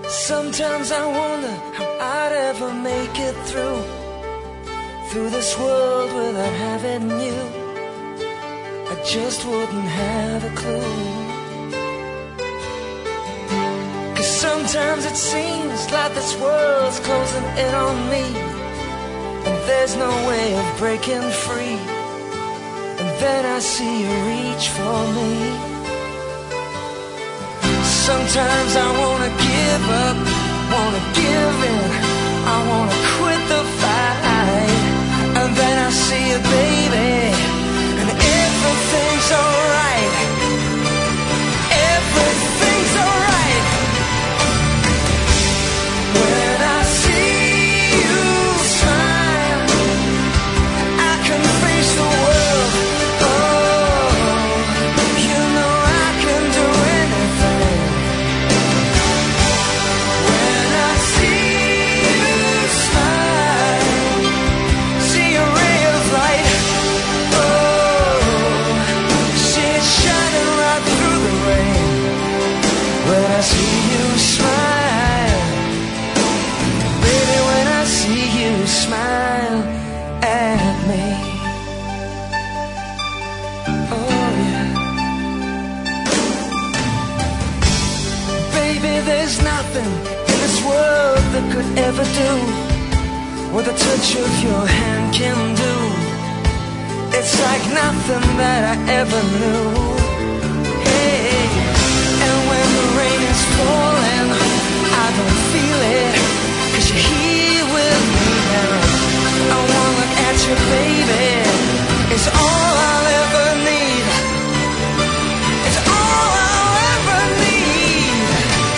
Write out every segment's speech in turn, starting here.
Sometimes I wonder how I'd ever make it through this world without having you. I just wouldn't have a clue. 'Cause sometimes it seems like this world's closing in on me, and there's no way of breaking free. And then I see you reach for me. Sometimes I wanna give up, wanna give in, I wanna quit the fight. And then I see you, baby, and everything's alright. Everything's alright. When I see you smile, I can face the world. Oh, you know I can do anything. When I see you smile, see a ray of light. Oh, see it shining right through the rain. When I see you smile, baby, when I see you smile at me. Oh yeah. Baby, there's nothing in this world that could ever do what the touch of your hand can do. It's like nothing that I ever knew. Hey, and when the rain is falling, I don't feel it, 'cause you're here with me now. I wanna look at you, baby, it's all I'll ever need. It's all I'll ever need.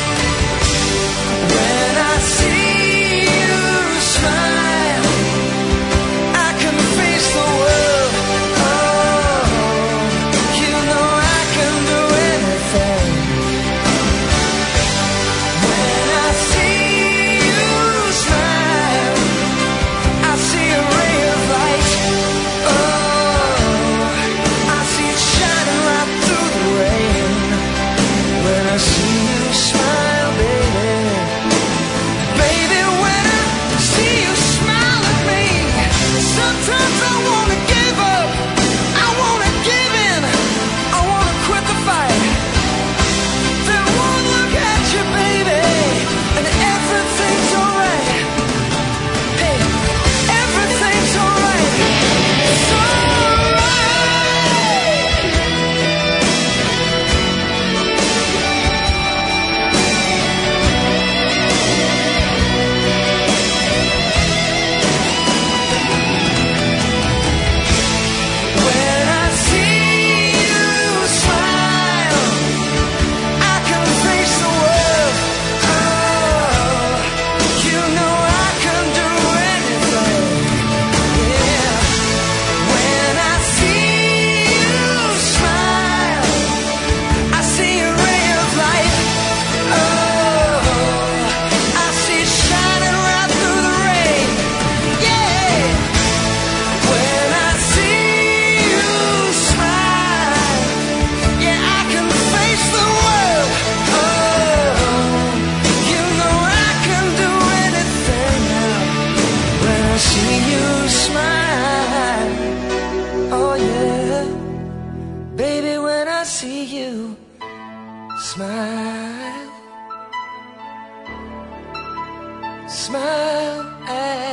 When I see you smile, I can face the world. Oh, you know I can do anything. When I see you smile, I see a ray of light. Oh, I see it shining right through the rain. When I see you smile, baby, baby, when I see you smile at me, sometimes I wanna give up, I wanna give in, I wanna quit the fight. Then one look at you, baby, and everything's alright. Hey, everything's alright. It's alright. When I see you smile, I can face the world. Oh, you know I can do anything. Yeah. When I see you smile, I see a ray of light. Oh, I see it shining right through the rain. Yeah. When I see you smile, yeah, I can face the world. Oh, you know I can do anything now. When I see you smile, oh yeah, baby, when I see you smile, smile at